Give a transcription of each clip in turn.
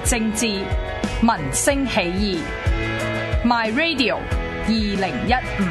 政治、民聲起義。My Radio 2015。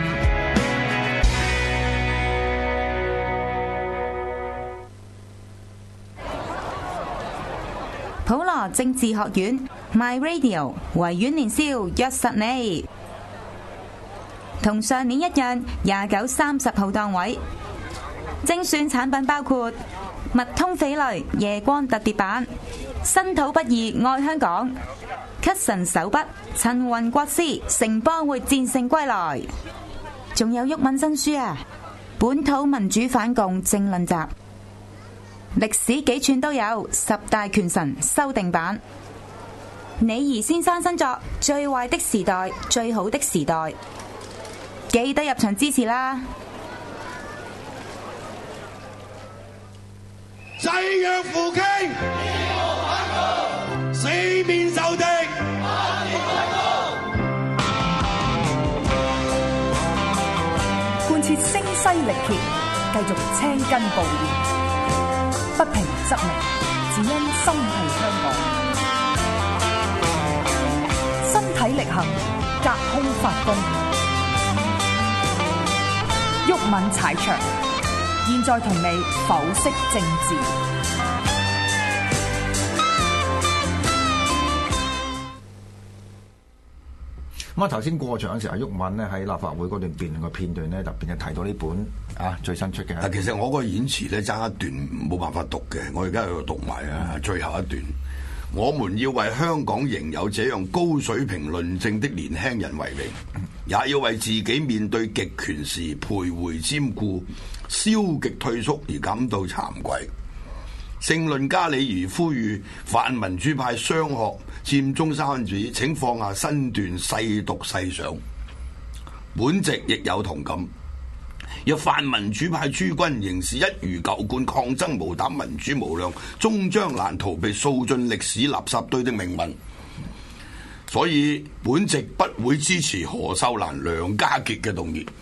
普羅政治學院 My Radio 維園年宵約實你，同上年一樣，29、30號檔位。精選產品包括麥通匪類夜光特別版、身土不二愛香港、咳神手筆陳雲國師城邦會戰勝歸來，仲有毓民新書啊，本土民主反共政論集。歷史幾串都有，10大權臣修訂版。李儀先生新作《最壞的時代，最好的時代》，記得入場支持啦！ 濟弱扶傾，四面受敵， 貫徹聲嘶力竭，繼續青筋暴現。不平則鳴，只因心繫香港。身體力行，隔空發功。毓民踩場，現在同你剖析政治。 咁啊，頭先過場嘅時候，毓民咧喺立法會嗰段辯論嘅片段咧，特別係提到呢本最新出嘅。 其實我個演詞咧爭一段冇辦法讀嘅，我而家喺度讀埋啊，最後一段。我們要為香港仍有這樣高水平論證的年輕人為榮，也要為自己面對極權時徘徊瞻顧、消極退縮而感到慚愧。政論家李如呼籲泛民主派雙學佔中三子，請放下身段細讀細想。本席亦有同感，若泛民主派諸君仍是一如舊貫抗爭無膽、民主無量，終將難逃被掃進歷史垃圾堆的命運。所以本席不會支持何秀蘭、梁家傑嘅動議。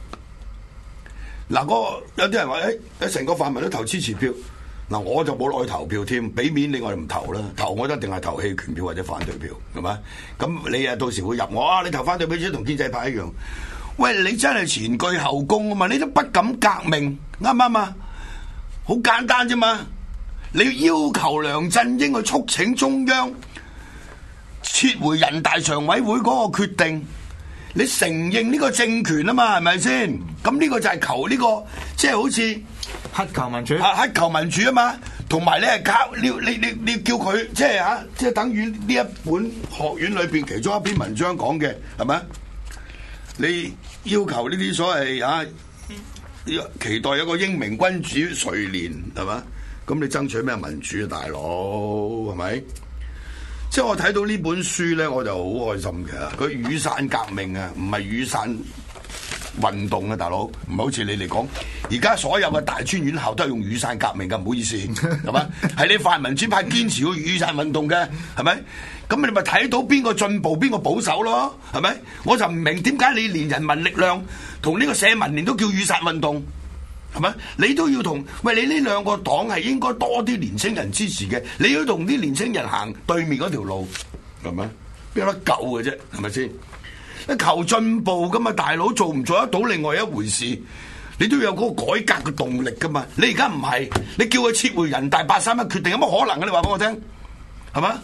嗱，有啲人話成個泛民都投支持票。嗱，我就冇落去投票添，俾面你我哋唔投啦，投我一定係投棄權票或者反對票，係咪？咁你啊到時會入我你投反對票即係同建制派一樣。喂，你真係前倨後恭啊嘛，你都不敢革命，啱唔啱啊？好簡單啫嘛，你要求梁振英去促請中央撤回人大常委會嗰個決定，你承認呢個政權啊嘛，係咪先？咁呢個就係求呢個，即係好似乞求民主， 乞求民主啊嘛，同埋你係靠你叫佢即係等於呢一本學院裏邊其中一篇文章講嘅係咪？你要求呢啲所謂期待有個英明君主垂憐係嘛？咁你爭取咩民主啊，大佬係咪？即係我睇到呢本書咧，我就好開心嘅。佢雨傘革命啊，唔係雨傘運動啊，大佬，唔係好似你哋講，而家所有嘅大專院校都係用雨傘革命嘅，唔好意思，係嘛？係你泛民主派堅持個雨傘運動嘅，係咪？咁你咪睇到邊個進步邊個保守咯，係咪？我就唔明點解你連人民力量同呢個社民連都叫雨傘運動，係咪？你都要同喂你呢兩個黨係應該多啲年青人支持嘅，你要同啲年青人行對面嗰條路，係咪？邊有得救嘅啫，係咪先？求進步噶嘛，大佬，做唔做得到另外一回事，你都要有嗰個改革嘅動力噶嘛。你而家唔係，你叫佢撤回人大831決定有乜可能啊？你話俾我聽，係嘛？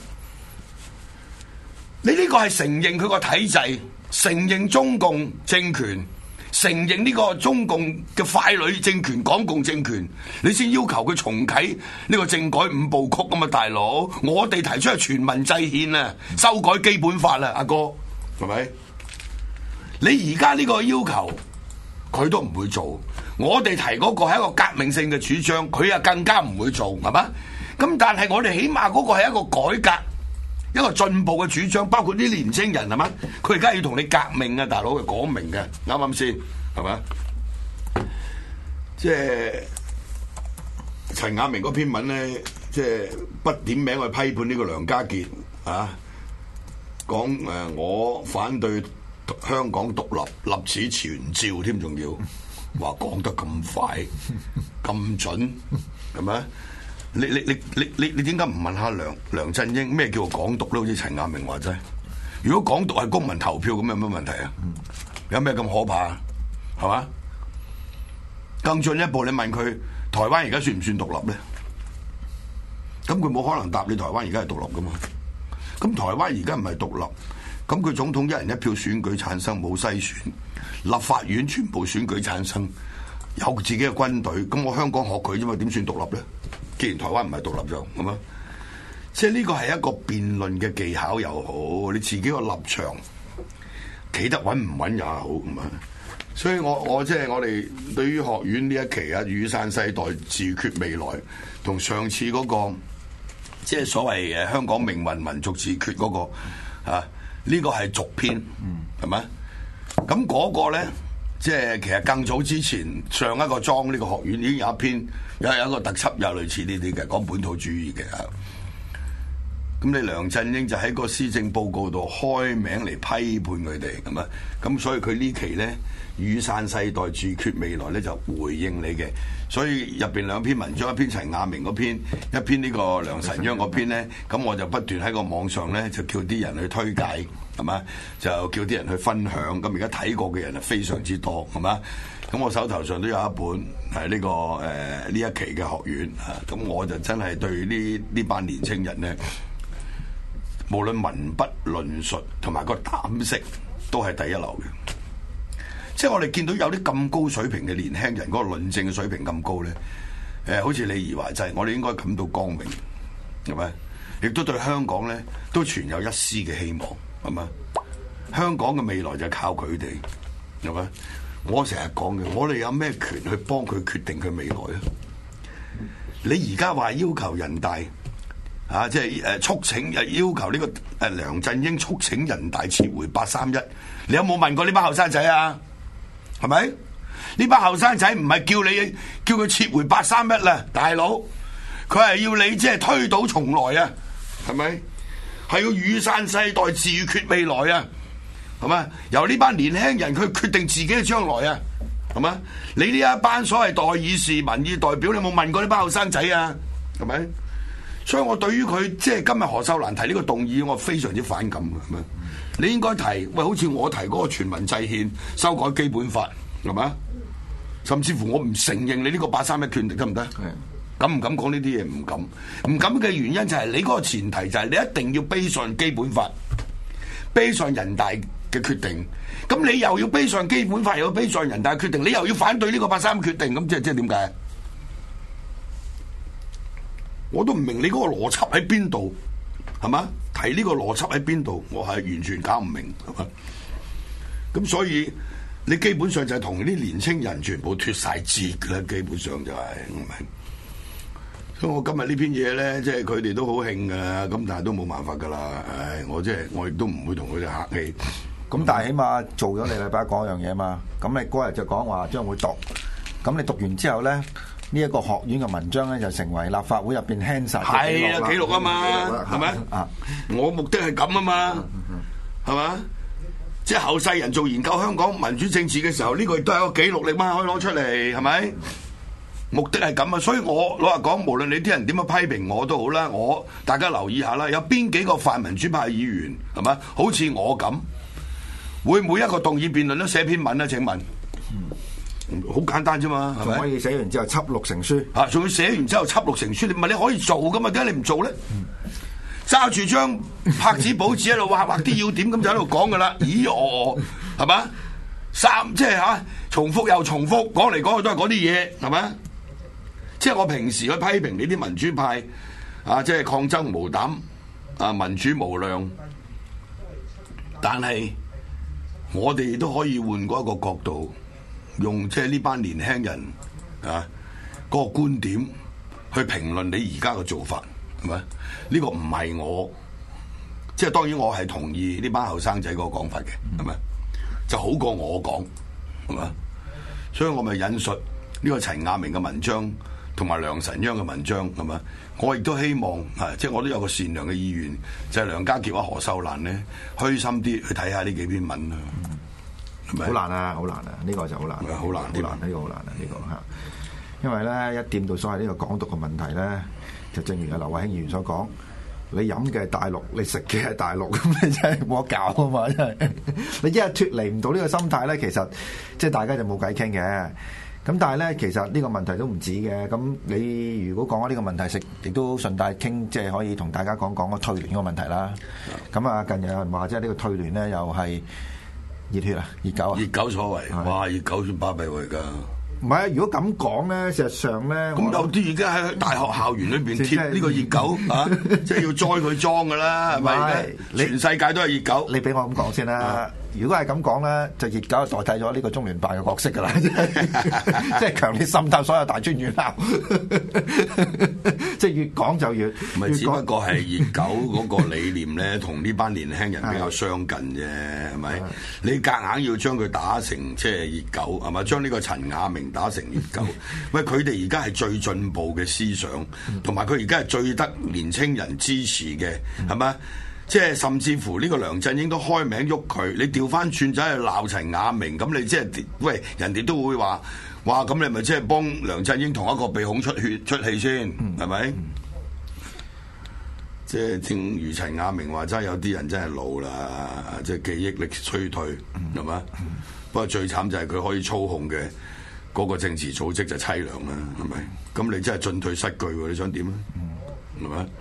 你呢個係承認佢個體制，承認中共政權，承認呢個中共嘅傀儡政權、港共政權，你先要求佢重啟呢個政改5部曲啊嘛，大佬。我哋提出係全民制憲啊，修改基本法啦，阿哥，係咪？你而家呢個要求佢都唔會做，我哋提嗰個係一個革命性嘅主張，佢啊更加唔會做，係嘛？咁但係我哋起碼嗰個係一個改革、一個進步嘅主張，包括啲年青人係嘛？佢而家要同你革命啊，大佬，佢講明嘅，啱唔啱先？係嘛？即係陳雅明嗰篇文咧，即係不點名去批判呢個梁家傑啊，講我反對香港獨立，立此傳召添，仲要話講得咁快咁準，係咪？ 你點解唔問下梁振英咩叫港獨咧？好似陳亞明話齋，如果港獨係公民投票咁有乜問題啊？有咩咁可怕啊？係嘛？更進一步，你問佢台灣而家算唔算獨立咧？咁佢冇可能答你台灣而家係獨立噶嘛？咁台灣而家唔係獨立，咁佢總統一人一票選舉產生，冇篩選，立法院全部選舉產生，有自己嘅軍隊，咁我香港學佢啫嘛？點算獨立咧？既然台灣唔係獨立就咁啊，即係呢個係一個辯論嘅技巧又好，你自己個立場企得穩唔穩也好咁啊。所以我即係我哋對於學院呢一期啊，雨傘世代自決未來，同上次嗰個即係所謂誒香港命運民族自決嗰個啊，呢個係續篇，係咪？咁嗰個咧，即係其實更早之前上一個莊呢個學院已經有一篇有一個特輯，有類似呢啲嘅講本土主義嘅啊。咁你梁振英就喺個施政報告度開名嚟批判佢哋，咁啊，咁所以佢呢期咧雨傘世代自決未來咧就回應你嘅，所以入邊兩篇文章，一篇陳亞明嗰篇，一篇呢個梁辰央嗰篇咧，咁我就不斷喺個網上咧就叫啲人去推介，係嘛，就叫啲人去分享，咁而家睇過嘅人係非常之多，係嘛，咁我手頭上都有一本係呢個呢一期嘅學院啊，咁我就真係對呢班年青人咧，無論文筆論述同埋個膽識都係第一流嘅，即係我哋見到有啲咁高水平嘅年輕人，嗰個論證嘅水平咁高咧，好似李怡話齋，我哋應該感到光明，係咪？亦都對香港咧都存有一絲嘅希望，係咪？香港嘅未來就靠佢哋，係咪？我成日講嘅，我哋有咩權去幫佢決定佢未來啊？你而家話要求人大？啊！即係促請要求呢個梁振英促請人大撤回831，你有冇問過呢班後生仔啊？係咪？呢班後生仔唔係叫佢撤回831啦，大佬，佢係要你即係推倒重來啊？係咪？係要雨傘世代自決未來啊？係咪？由呢班年輕人佢決定自己嘅將來啊？係咪？你呢一班所謂代議士、民意代表，你有冇問過呢班後生仔啊？係咪？所以我對於佢即係今日何秀蘭提呢個動議，我非常之反感嘅，係咪？你應該提喂，好似我提嗰個全民制憲、修改基本法，係咪？甚至乎我唔承認你呢個831權力得唔得？敢唔敢講呢啲嘢？唔敢。唔敢嘅原因就係你嗰個前提就係你一定要背上基本法，背上人大嘅決定。咁你又要背上基本法，又要背上人大嘅決定，你又要反對呢個831決定，咁即係點解？我都唔明你嗰個邏輯喺邊度，係嘛？提呢個邏輯喺邊度，我係完全搞唔明，係嘛？咁所以你基本上就係同啲年青人全部脫晒節啦，基本上就係、是，唔係。所以我今日呢篇嘢咧，即係佢哋都好興噶，咁但係都冇辦法噶啦。唉，我亦都唔會同佢哋客氣。 咁但係起碼做咗你禮拜講一樣嘢嘛。咁你嗰日就講話將會讀，咁你讀完之後咧。呢一個學院嘅文章咧，就成為立法會入邊 Hansard 嘅記錄啊嘛，係咪？我目的係咁啊嘛，係嘛？即係後世人做研究香港民主政治嘅時候，呢個亦都係一個記錄嚟嘛，可以攞出嚟，係咪？目的係咁啊，所以我老實講，無論你啲人點樣批評我都好啦，大家留意下啦，有邊幾個泛民主派議員係咪？好似我咁，會每一個動議辯論都寫篇文啊？請問？好簡單啫嘛，係咪？ 可以寫完之後輯錄成書啊！仲要寫完之後輯錄成書，你可以做噶嘛？點解你唔做咧？揸住張拍紙簿紙喺度畫啲要點，咁就喺度講噶啦。咦係嘛？即係重複又重複，講嚟講去都係嗰啲嘢，係咪？即係我平時去批評你啲民主派啊，即係抗爭無膽啊，民主無量，但係我哋都可以換過一個角度。用即係呢班年輕人啊嗰個觀點去評論你而家嘅做法，係咪？呢個唔係我，即係當然我係同意呢班後生仔嗰個講法嘅，係咪？就好過我講，係咪？所以我咪引述呢個陳亞明嘅文章同埋梁辰央嘅文章，係咪？我亦都希望即係我都有個善良嘅意願，就係梁家傑或何秀蘭咧，虛心啲去睇下呢幾篇文啦。 好難啊！好難啊！呢個就好難， 好難， 呢個好難啊！呢個嚇。 因為咧一掂到所謂呢個港獨嘅問題咧，就正如阿劉慧卿議員所講，你飲嘅係大陸，你食嘅係大陸，咁你真係冇得搞啊嘛！真係你一日脫離唔到呢個心態咧，其實即係大家就冇偈傾嘅。咁但係咧，其實呢個問題都唔止嘅。咁你如果講開呢個問題，亦都順帶傾，即係可以同大家講講個退聯嗰個問題啦。咁啊，近日有人話即係呢個退聯咧，又係熱血啊，熱狗啊， 熱狗所為，哇！熱狗算巴閉喎而家。 唔係啊！如果咁講咧，事實上咧， 咁有啲已經喺大學校園裏邊貼呢個熱狗啊，即係要栽佢裝㗎啦，係咪？全世界都係熱狗。 你俾我咁講先啦。如果係咁講咧，就熱狗就代替咗呢個中聯辦嘅角色㗎啦，即係強烈滲透所有大專院校，即係越講就越。唔係，只不過係熱狗嗰個理念咧，同呢班年輕人比較相近啫，係咪？你夾硬要將佢打成即係熱狗，係咪？將呢個陳亞明打成熱狗，喂，佢哋而家係最進步嘅思想，同埋佢而家係最得年青人支持嘅，係咪？即係甚至乎呢個梁振英都開名喐佢，你調翻轉走去鬧陳亞明，咁你即係喂人哋都會話，哇！咁你咪即係幫梁振英同一個鼻孔出氣先，係咪？即係正如陳亞明話齋，有啲人真係老啦，即係記憶力衰退，係嘛？不過最慘就係佢可以操控嘅嗰個政治組織就凄涼啦，係咪？咁你真係進退失據喎，你想點咧？係咪？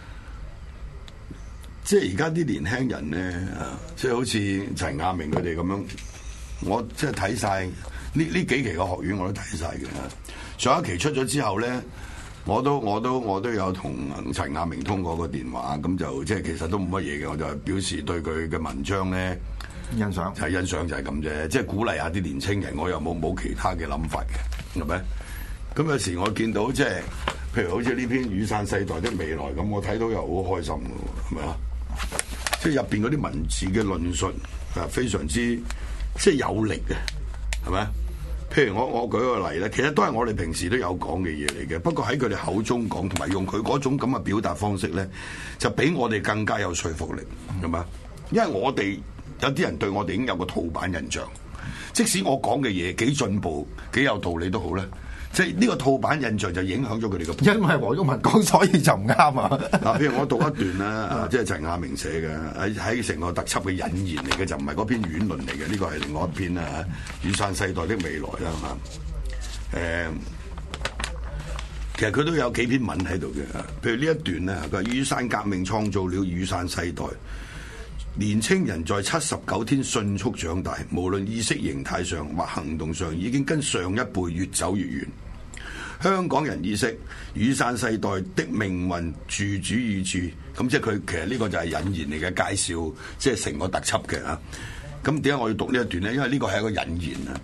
即係而家啲年輕人咧，即係好似陳亞明佢哋咁樣，我即係睇晒呢幾期嘅學院我都睇晒嘅。上一期出咗之後咧，我都有同陳亞明通過個電話，咁就即係其實都冇乜嘢嘅，我就表示對佢嘅文章咧欣賞就係咁啫，即係鼓勵下啲年青人，我又冇其他嘅諗法嘅，係咪？咁有時我見到即係譬如好似呢篇《雨傘世代的未來》咁，我睇到又好開心嘅，係咪啊？即係入邊嗰啲文字嘅論述啊，非常之即係有力嘅，係咪？譬如我舉個例咧，其實都係我哋平時都有講嘅嘢嚟嘅，不過喺佢哋口中講，同埋用佢嗰種咁嘅表達方式咧，就比我哋更加有說服力，係咪？因為我哋有啲人對我哋已經有個套版印象，即使我講嘅嘢幾進步、幾有道理都好咧。即係呢個套版印象就影響咗佢哋嘅， 因為黃毓民講，所以就唔啱啊！ 嗱，譬如我讀一段啦，即係陳亞明寫嘅喺成個特輯嘅引言嚟嘅，就唔係嗰篇院論嚟嘅，呢個係另外一篇啦嚇，《雨傘世代的未來》啦嚇。其實佢都有幾篇文喺度嘅，譬如呢一段咧，佢話雨傘革命創造了雨傘世代。年青人在79天迅速長大，無論意識形態上或行動上，已經跟上一輩越走越遠。香港人意識雨傘世代的命運自主意志，咁即係佢其實呢個就係引言嚟嘅介紹，即係成個特輯嘅啊。咁點解我要讀呢一段呢？因為呢個係一個引言啊。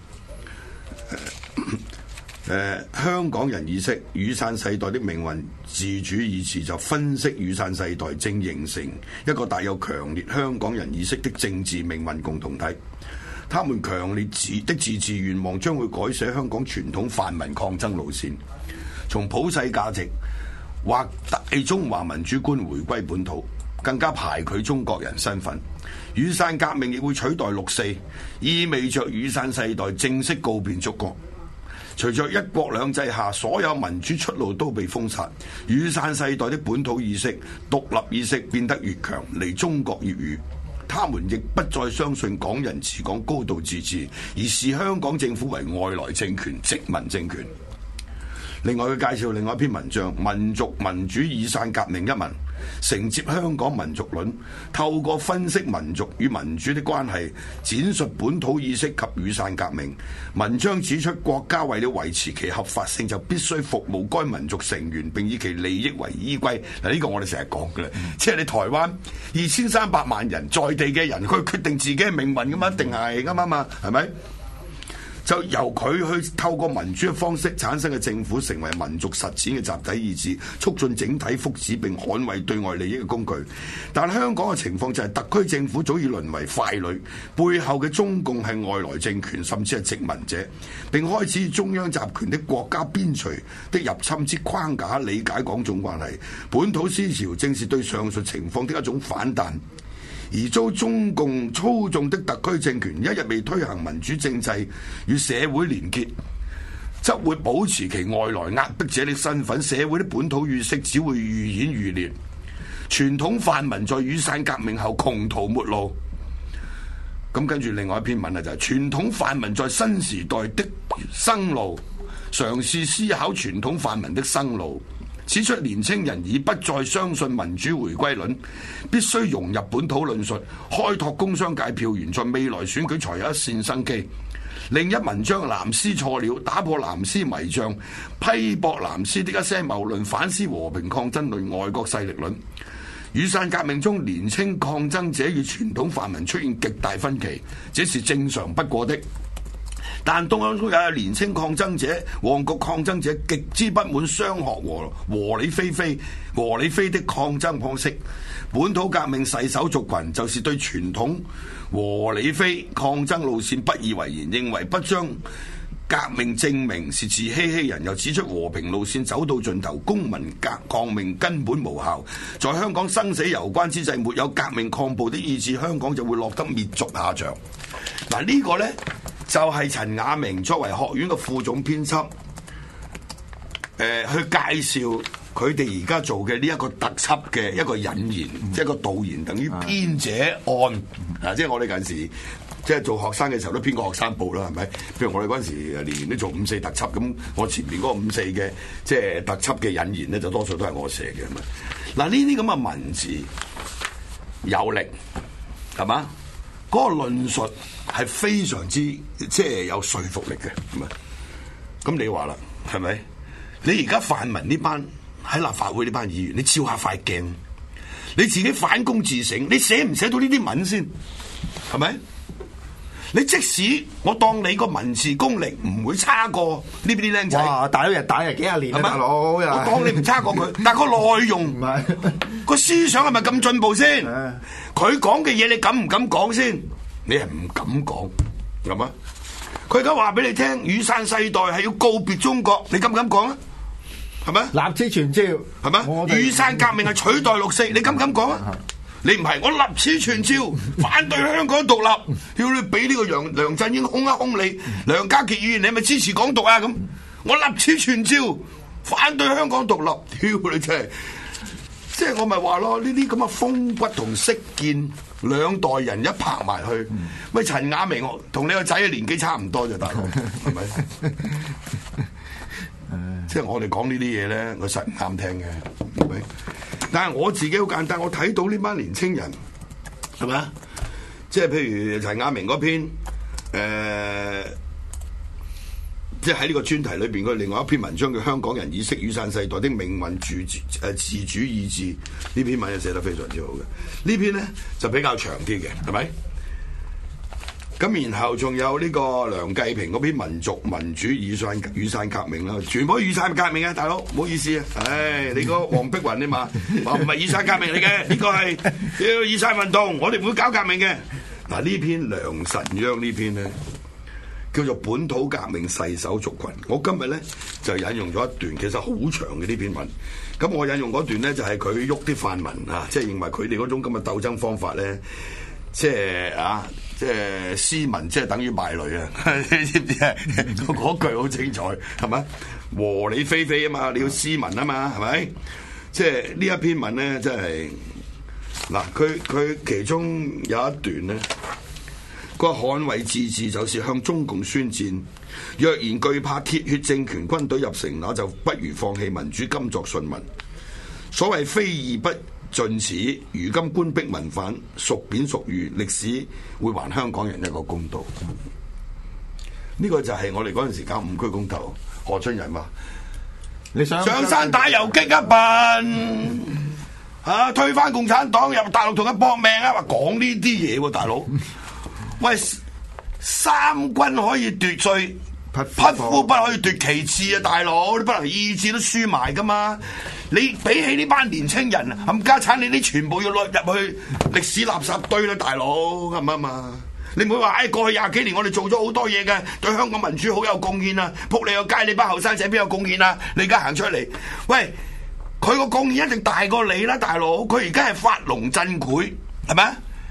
香港人意識雨傘世代的命運自主意志，就分析雨傘世代正形成一個帶有強烈香港人意識的政治命運共同體。他們強烈的自治願望將會改寫香港傳統泛民抗爭路線，從普世價值或大中華民主觀回歸本土，更加排拒中國人身份。雨傘革命亦會取代6·4，意味着雨傘世代正式告別祖國。隨着一國兩制下所有民主出路都被封殺，雨傘世代的本土意識、獨立意識變得越強，離中國越遠。他們亦不再相信港人治港、高度自治，而視香港政府為外來政權、殖民政權。另外佢介紹另外一篇文章《民族民主雨傘革命》一文，承接香港民族論，透過分析民族與民主的關係，闡述本土意識及雨傘革命。文章指出，國家為了維持其合法性，就必須服務該民族成員，並以其利益為依歸。嗱，呢個我哋成日講嘅啦，即係你台灣2300萬人在地嘅人，佢決定自己嘅命運噶嘛，一定係啱嘛，係咪？就由佢去透過民主嘅方式產生嘅政府，成為民族實踐嘅集體意志，促進整體福祉並捍衛對外利益嘅工具。但香港嘅情況就係特區政府早已淪為傀儡，背後嘅中共係外來政權，甚至係殖民者，並開始以中央集權的國家邊陲的入侵之框架理解港中關係。本土思潮正是對上述情況的一種反彈。而遭中共操縱的特區政權，一日未推行民主政制與社會連結， 則會保持其外來壓迫者的身份，社會的本土意識只會愈演愈烈。傳統泛民在雨傘革命後窮途末路。咁跟住另外一篇文啊，就係傳統泛民在新時代的生路，嘗試思考傳統泛民的生路，指出年青人已不再相信民主回歸論，必須融入本土論述，開拓工商界票源，在未來選舉才有一線生機。另一文章藍絲錯了，打破藍絲迷障，批駁藍絲的一些謬論，反思和平抗爭論、外國勢力論。雨傘革命中年青抗爭者與傳統泛民出現極大分歧，這是正常不過的。但當中也有年青抗爭者、旺角抗爭者極之不滿雙學和理非的抗爭方式。本土革命誓手族群就是對傳統和理非抗爭路線不以為然，認為不將革命證明是自欺欺人，又指出和平路線走到盡頭，公民抗命根本無效。在香港生死攸關之際，沒有革命抗暴的意志，香港就會落得滅族下場。嗱，呢個呢，就係陳雅明作為學院嘅副總編輯，去介紹佢哋而家做嘅呢一個特輯嘅一個引言，即係個導言，等於編者案。嗱，即係我哋近時即係做學生嘅時候都編過學生報啦，係咪？譬如我哋嗰陣時年年都做5、4特輯，咁我前面嗰個5、4嘅即係特輯嘅引言咧，就多數都係我寫嘅。嗱，呢啲咁嘅文字有力，係嘛？嗰個論述係非常之即係有說服力嘅，係咪？咁你話啦，係咪？你而家泛民呢班喺立法會呢班議員，你照下塊鏡，你自己反躬自省，你寫唔寫到呢啲文先？係咪？你即使我當你個文字功力唔會差過呢邊啲僆仔， 哇！大佬日打日幾廿年啊，大佬， 我當你唔差過佢，但係個內容唔係個思想係咪咁進步先？佢講嘅嘢你敢唔敢講先？你係唔敢講，係嘛？佢而家話俾你聽，雨傘世代係要告別中國，你敢唔敢講啊？係咪？ 立此存照， 係咪？雨傘革命係取代六四，你敢唔敢講啊？你唔係，我立此存照，反對香港獨立，要你俾呢個梁振英兇一兇你，梁家傑議員你係咪支持港獨啊？咁我立此存照，反對香港獨立，屌你真係，即係我咪話咯，呢啲咁嘅風骨同識見兩代人一拍埋去，喂，陳雅明同你個仔嘅年紀差唔多啫，大佬，係咪？即係我哋講呢啲嘢咧，我實唔啱聽嘅，係咪？但係我自己好簡單，我睇到呢班年青人係咪啊？即係譬如陳雅明嗰篇，即係喺呢個專題裏邊，佢另外一篇文章叫《香港人意識雨傘世代的命運自主意志》，呢篇文就寫得非常之好嘅。呢篇咧就比較長啲嘅，係咪？咁然後仲有呢個梁繼平嗰篇民族民主雨傘革命啦，全部都雨傘革命啊，大佬唔好意思啊，唉，你個黃碧雲你嘛話唔係雨傘革命嚟嘅，呢個係叫雨傘運動，我哋唔會搞革命嘅。嗱，呢篇梁辰央呢篇咧叫做本土革命誓手族群，我今日咧就引用咗一段，其實好長嘅呢篇文。咁我引用嗰段咧就係佢喐啲泛民啊，即係認為佢哋嗰種咁嘅鬥爭方法咧，即係啊。即係斯文，即係等於敗類啊！你知唔知啊？嗰句好精彩，係咪？和理非非啊嘛，你要斯文啊嘛，係咪？即係呢一篇文咧，真係嗱，佢其中有一段咧，個捍衛自治就是向中共宣戰。若然懼怕鐵血政權軍隊入城，那就不如放棄民主，甘作順民。所謂非義不盡此，如今官逼民反，孰貶孰譽，歷史會還香港人一個公道。呢個就係我哋嗰陣時搞5區公投，何俊仁話：你想上山打游擊一笨，推翻共產黨入大陸同佢搏命啊！話講呢啲嘢喎，大佬，喂，三軍可以奪罪，匹夫不可以奪其志啊！大佬，你不能意志都輸埋噶嘛？你比起呢班年青人冚家產，你啲全部要落入去歷史垃圾堆啦，大佬，啱唔啱啊？你唔會話過去20幾年我哋做咗好多嘢嘅，對香港民主好有貢獻啊！仆你個街，你班後生仔邊有貢獻啊？你而家行出嚟，喂，佢個貢獻一定大過你啦，大佬！佢而家係發聾振聵，係咪？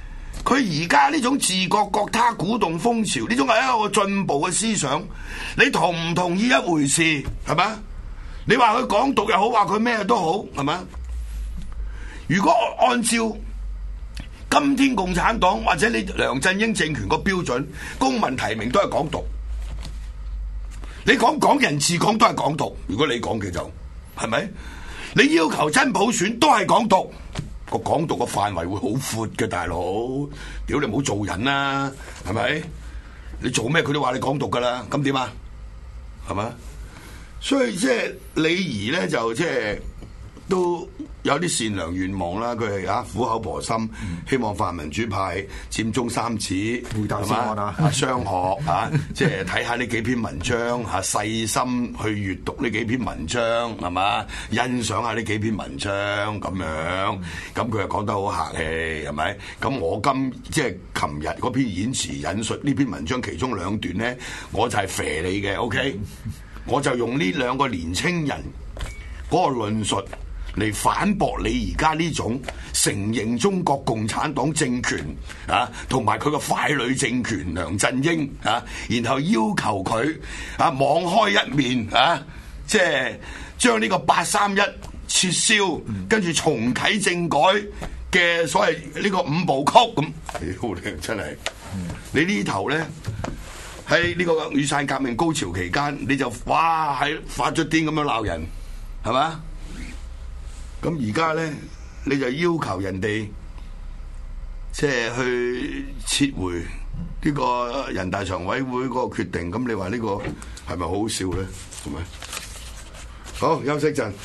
佢而家呢種自覺覺他鼓動風潮，呢種係一個進步嘅思想，你同唔同意一回事，係咪？你話佢港獨又好，話佢咩都好，係咪？如果按照今天共產黨或者你梁振英政權個標準，公民提名都係港獨。你講港人治港都係港獨，如果你講嘅就係咪？你要求真普選都係港獨，個港獨個範圍會好闊嘅，大佬。屌你唔好做人啦，係咪？你做咩佢都話你港獨噶啦，咁點啊？係咪？所以即係李儀咧就即係都有啲善良願望啦，佢係苦口婆心，希望泛民主派佔中三子，係嘛？雙學即係睇下呢幾篇文章細心去閱讀呢幾篇文章，係嘛？欣賞下呢幾篇文章咁樣，咁佢又講得好客氣，係咪？咁我即係琴日嗰篇演詞引述呢篇文章其中兩段咧，我就係肥你嘅 ，OK？我就用呢兩個年青人嗰個論述嚟反駁你而家呢種承認中國共產黨政權同埋佢個傀儡政權梁振英然後要求佢網開一面即係將呢個831撤銷，跟住重啟政改嘅所謂呢個5部曲咁。你真係你呢頭咧？喺呢個雨傘革命高潮期間，你就哇係發咗癲咁樣鬧人，係嘛？咁而家咧，你就要求人哋即係去撤回呢個人大常委會嗰個決定，咁你話呢個係咪好好笑咧？係咪？好，休息陣。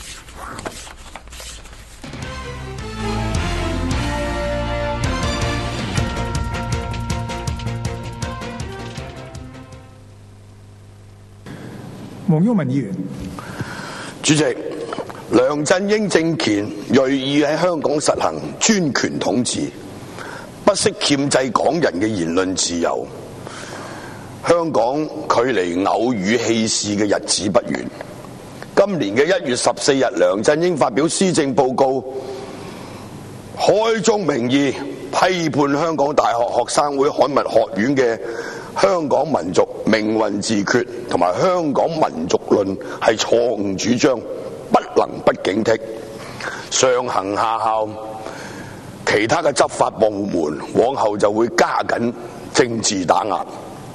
黃毓民議員， 主席，梁振英政權銳意喺香港實行專權統治，不惜箝制港人嘅言論自由。香港距離偶遇棄市嘅日子不遠。今年嘅1月14日，梁振英發表施政報告，開宗明義批判香港大學學生會刊物學院嘅香港民族命運自決同埋香港民族論係錯誤主張，不能不警惕。上行下效，其他嘅執法部門往後就會加緊政治打壓。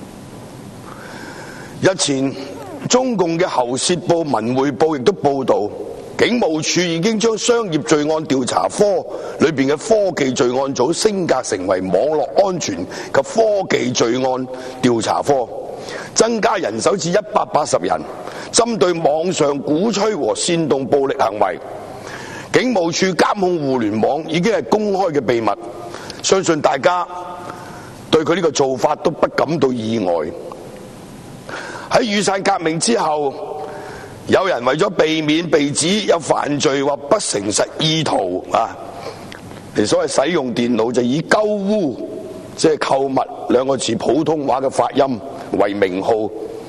日前中共嘅喉舌報《文匯報》亦都報導，警務處已經將商業罪案調查科裏邊嘅科技罪案組升格成為網絡安全及科技罪案調查科，增加人手至180人，針對網上鼓吹和煽動暴力行為。警務處監控互聯網已經係公開嘅秘密，相信大家對佢呢個做法都不感到意外。喺雨傘革命之後，有人為咗避免被指有犯罪或不誠實意圖你所謂使用電腦就以鳩污即係購物兩個字普通話嘅發音為名號，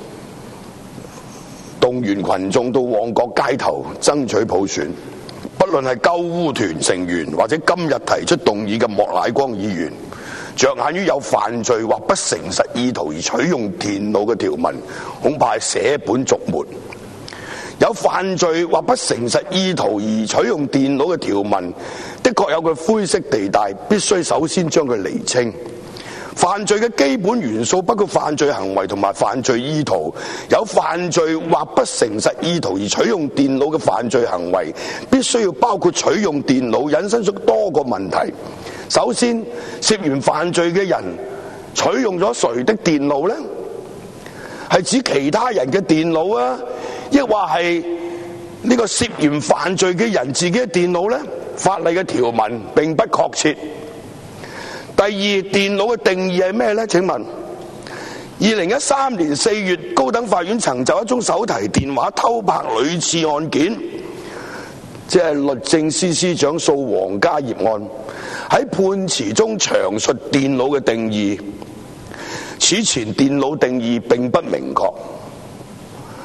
動員群眾到旺角街頭爭取普選。不論係鳩污團成員或者今日提出動議嘅莫乃光議員，着眼於有犯罪或不誠實意圖而取用電腦嘅條文，恐怕係捨本逐末。有犯罪或不誠實意圖而取用電腦嘅條文，的確有佢灰色地帶，必須首先將佢釐清。犯罪嘅基本元素包括犯罪行為同埋犯罪意圖。有犯罪或不誠實意圖而取用電腦嘅犯罪行為，必須要包括取用電腦，引申出多個問題。首先，涉嫌犯罪嘅人取用咗誰的電腦呢？係指其他人嘅電腦啊，抑或係呢個涉嫌犯罪嘅人自己嘅電腦呢？法例嘅條文並不確切。第二，電腦嘅定義係咩呢？請問2013年4月，高等法院曾就一宗手提電話偷拍屢次案件，即係律政司司長訴王家業案，喺判詞中詳述電腦嘅定義。此前電腦定義並不明確。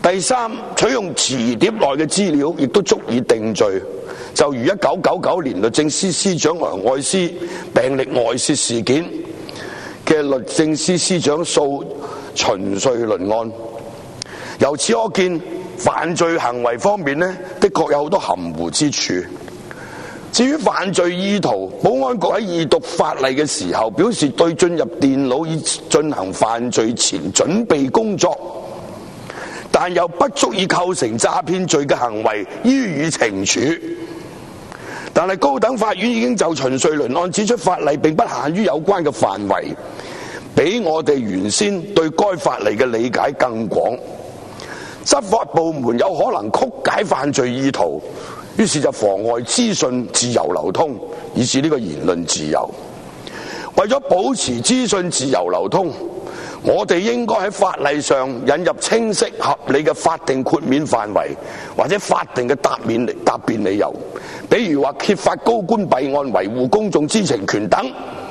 第三，取用磁碟內嘅資料亦都足以定罪。就如1999年律政司司長梁愛詩病歷外泄事件嘅律政司司長訴秦瑞麟案。由此可見，犯罪行為方面呢，的確有好多含糊之處。至於犯罪意圖，保安局喺二讀法例嘅時候表示，對進入電腦以進行犯罪前準備工作，但又不足以構成詐騙罪嘅行為，予以懲處。但係高等法院已經就秦瑞麟案指出，法例並不限於有關嘅範圍，比我哋原先對該法例嘅理解更廣。執法部門有可能曲解犯罪意圖，於是就妨礙資訊自由流通，以致呢個言論自由。為咗保持資訊自由流通，我哋應該喺法例上引入清晰合理嘅法定豁免範圍，或者法定嘅答辯理由，比如話揭發高官弊案、維護公眾知情權等。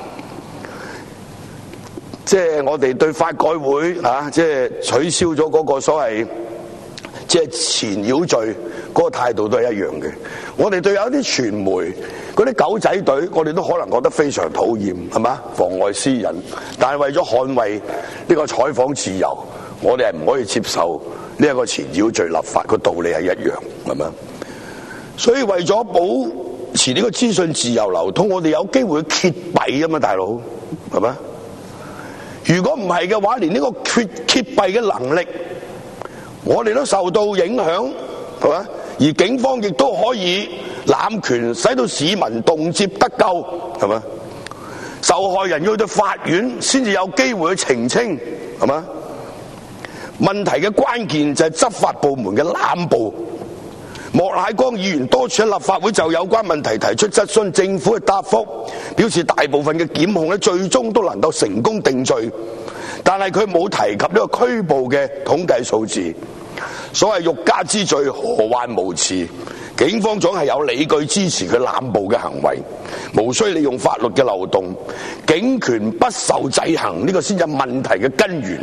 即係我哋對法改會即係取消咗嗰個所謂即係纏擾罪嗰個態度都係一樣嘅。我哋對有啲傳媒嗰啲狗仔隊，我哋都可能覺得非常討厭，係嘛？妨礙私隱，但係為咗捍衛呢個採訪自由，我哋係唔可以接受呢一個纏擾罪立法，個道理係一樣，係嘛？所以為咗保持呢個資訊自由流通，我哋有機會揭弊啊嘛，大佬，係嘛？如果唔係嘅話，連呢個揭弊嘅能力，我哋都受到影響，係嘛？而警方亦都可以濫權，使到市民動輒得咎，係嘛？受害人要去到法院先至有機會去澄清，係嘛？問題嘅關鍵就係執法部門嘅濫捕。莫乃光議員多次喺立法會就有關問題提出質詢，政府嘅答覆表示大部分嘅檢控咧最終都能夠成功定罪，但係佢冇提及呢個拘捕嘅統計數字。所謂欲加之罪，何患無辭？警方總係有理據支持佢濫捕嘅行為，無需利用法律嘅漏洞，警權不受制衡，呢個先係問題嘅根源。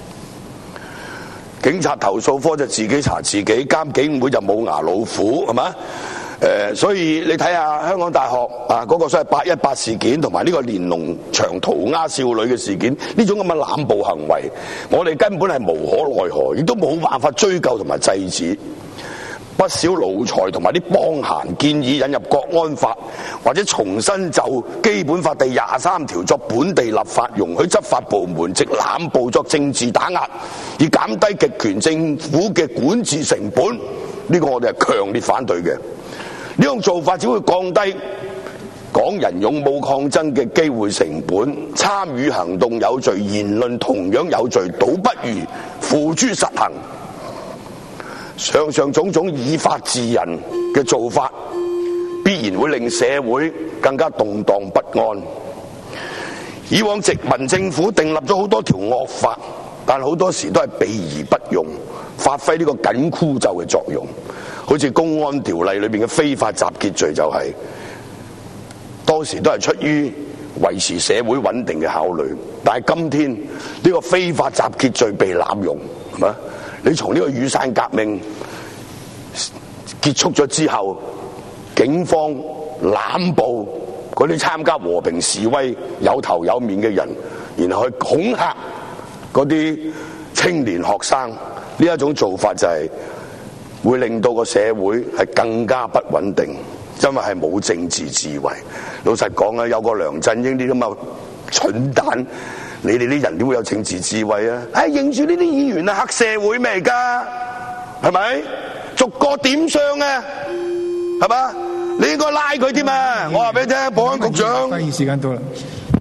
警察投訴科就自己查自己，監警會就冇牙老虎，係嘛？所以你睇下香港大學嗰個所謂818事件，同埋呢個連儂牆塗鴉少女嘅事件，呢種咁嘅濫捕行為，我哋根本係無可奈何，亦都冇辦法追究同埋制止。不少奴才同埋啲幫閒建議引入國安法，或者重新就基本法第23條作本地立法，容許執法部門藉濫捕作政治打壓，以減低極權政府嘅管治成本。呢個我哋係強烈反對嘅。呢種做法只會降低港人勇武抗爭嘅機會成本，參與行動有罪，言論同樣有罪，倒不如付諸實行。上述種種以法治人嘅做法，必然會令社會更加動盪不安。以往殖民政府訂立咗好多條惡法，但好多時都係避而不用，發揮呢個緊箍咒嘅作用。好似公安條例裏邊嘅非法集結罪就係，當時都係出於維持社會穩定嘅考慮。但係今天呢個非法集結罪被濫用，係嘛？你從呢個雨傘革命結束咗之後，警方濫捕嗰啲參加和平示威有頭有面嘅人，然後去恐嚇嗰啲青年學生，呢一種做法就係會令到個社會係更加不穩定，因為係冇政治智慧。老實講啊，有個梁振英啲咁嘅蠢蛋，你哋啲人點會有政治智慧啊？認住呢啲議員係黑社會咩嚟㗎？係咪？逐個點傷啊？係嘛？你應該拉佢添啊！我話俾你聽，保安局長。 發言時間到啦。